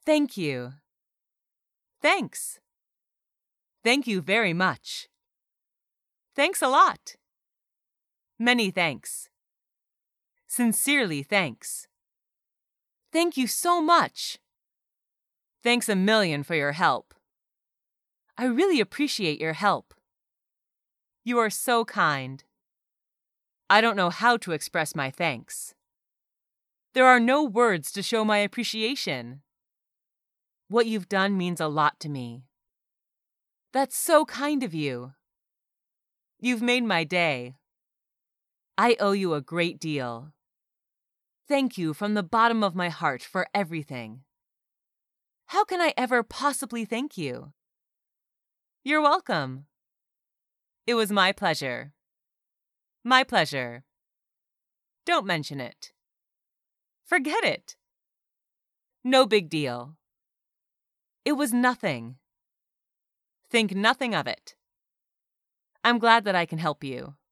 Thank you. Thanks. Thank you very much. Thanks a lot. Many thanks. Sincerely thanks. Thank you so much. Thanks a million for your help. I really appreciate your help. You are so kind. I don't know how to express my thanks. There are no words to show my appreciation. What you've done means a lot to me. That's so kind of you. You've made my day. I owe you a great deal. Thank you from the bottom of my heart for everything. How can I ever possibly thank you? You're welcome. It was my pleasure. My pleasure. Don't mention it. Forget it. No big deal. It was nothing. Think nothing of it. I'm glad that I can help you.